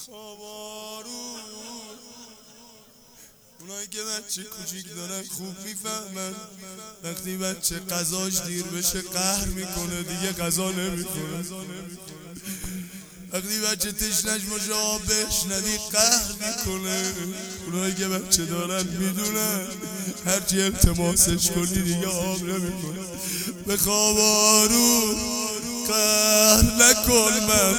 خوابارو اونایی که بچه کوچیک دارن خوب میفهمن وقتی بچه غذاش دیر بشه قهر میکنه دیگه غذا نمیکنه. وقتی بچه تشنش باشه آب بهش ندی قهر میکنه. اونایی که بچه دارن میدونن هرچی التماسش کنی دیگه آب نمیکنه. به خوابارو قهر نکن من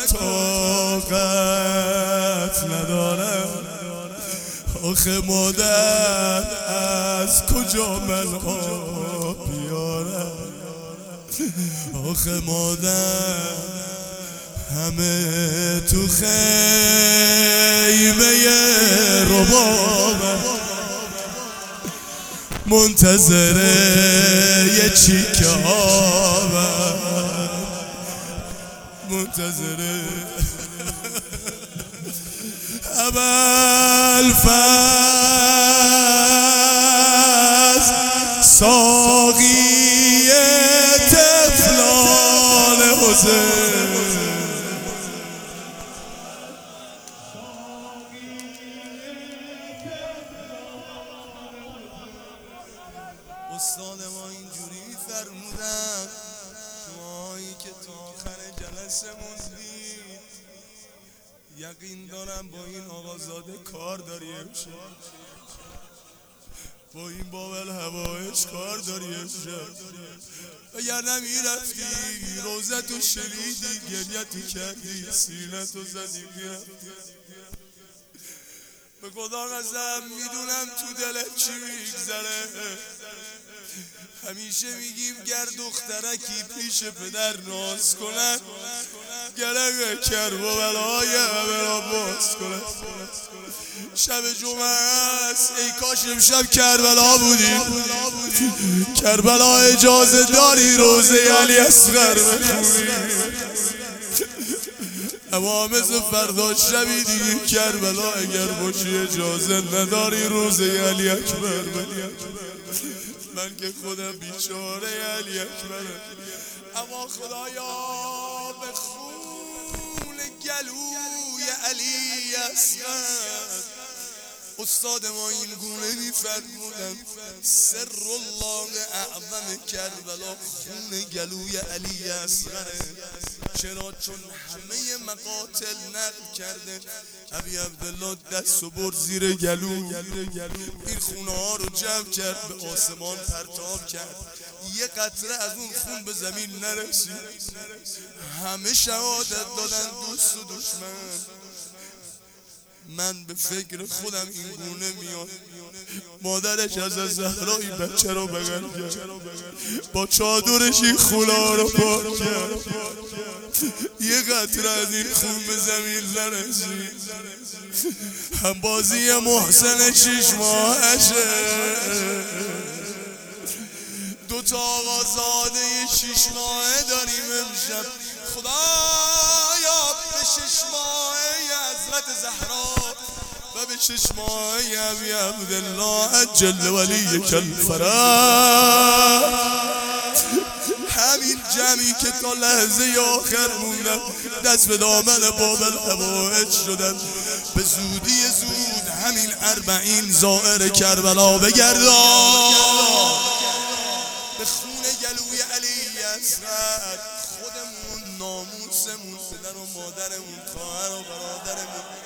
طاقت ندارم. آخه مادر از کجا من آب بیارم. آخه مادر همه تو خیمه ربابم منتظره یه چیکه آبم منتظره ابوالفضل ساقی طفلان حسین. استاد ما اینجوری فرمودن شمایی که تا آخر جلسه موندید یقین دارم با این آقازاده کار داری امشب، با این بابل هوایش کار داری امشب. اگر نمیرفتی روزتو شلیدی گریتو کردی سینتو زدی میرفتی. به خدا قسم میدونم تو دلت چی میگذره. همیشه میگیم گر دخترکی پیش پدر ناز کنن گره کربلای همه را باز کنن. شب جمعه است ای کاش امشب کربلا بودی. کربلا اجازه داری روزه علی اصغر بخونی اما مثل فردا شبی دیگه کربلا اگر باشی اجازه نداری روزه علی اکبر بخونی. من که خودم بیچاره علی اکبرم اما خدایا به خون گلوی علی اصغر. استاد ما این گونه میفرمودن سر الله اعظم کربلا خون گلوی علی اصغره. چرا؟ چون همه مقاتل نقل کرده ابی عبدالله دست و برد زیر گلو این خونه ها رو جمع کرد به آسمان پرتاب کرد. یه قطره از اون خون به زمین نرسید. همه شهادت دادن دوست و دشمن. من به فکر خودم این گونه میاد مادرش از زهرایی بچه رو بغل کرد با چادرش این خونه رو پاک کرد. یه قطره از این خون به زمین نرسید. هم بازی محسن 6 ماهشه. دوتا آقازاده 6 ماهه داریم امشب. خدایا به 6 ماهه حضرت زهرا و به 6 ماهه ابی عبدالله عجل ولیک الفرج همین جمعی که تا لحظه آخر موندن دست به دامن بابل هوایج شدن به زودی زود همین 40 زائر کربلا بگردان به خون گلوی علی اصغر. خودمون ناموسمون پدر و مادرمون خواهر و برادرمون